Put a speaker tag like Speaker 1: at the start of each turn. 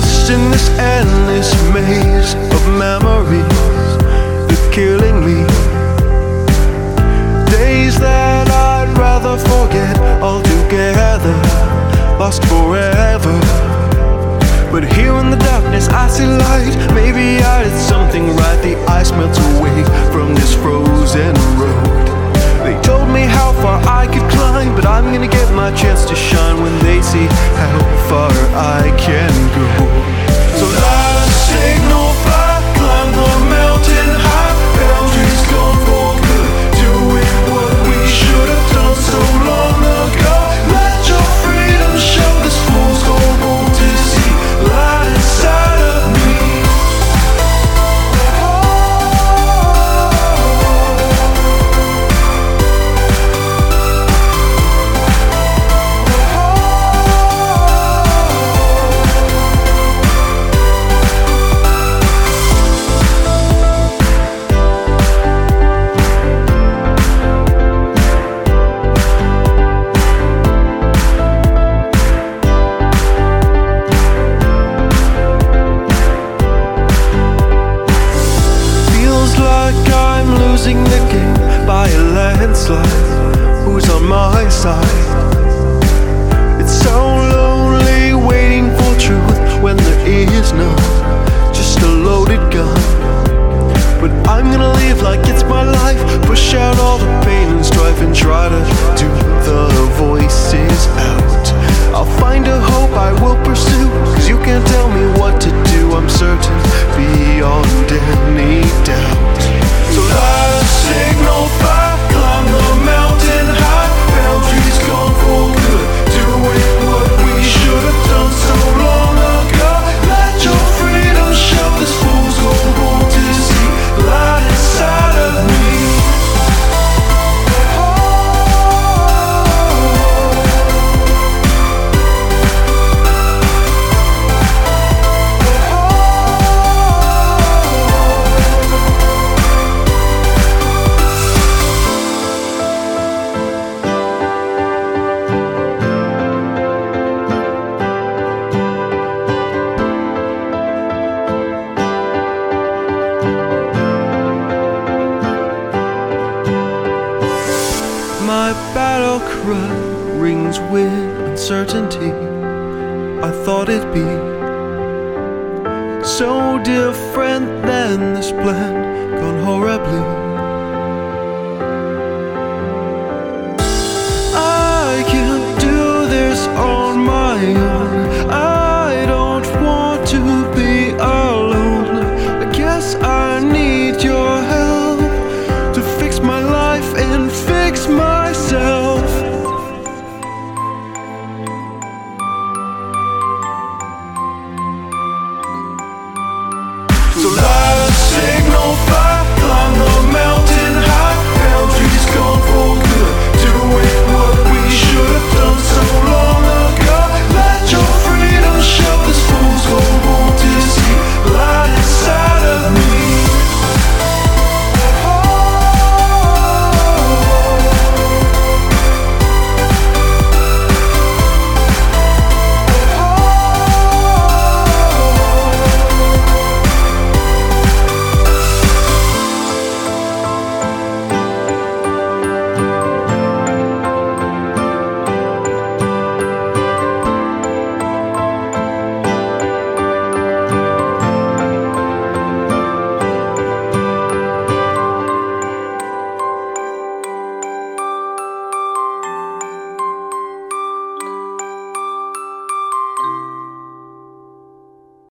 Speaker 1: lost in this endless maze of memories that's killing me. Days that I'd rather forget altogether, lost forever. But here in the darkness I see light. Maybe I did something right. The ice melts away from this frozen road. They told me how far I could climb, but I'm gonna get my chance to shine when they see how far I can go. So light a signal, fly, climb the mountain high. Boundaries gone for good, doing what we should have done so long ago. Let your freedom show, this fool's gone home to see light inside of me. Losing the game by a landslide. Who's on my side? It's so lonely waiting for truth when there is none, just a loaded gun. But I'm gonna live like it's my life, push out all the pain and strife, and try to do the voices out. I'll find a hope I will pursue, cause you can't tell me what to do. I'm certain beyond any doubt. So light a signal, fire, climb the mountain high. Boundaries gone for good, doing what we should have done so long ago. Let your freedom show, this fool's gone home to see light inside of me. My battle cry rings with uncertainty. I thought it'd be so different than this plan, gone horribly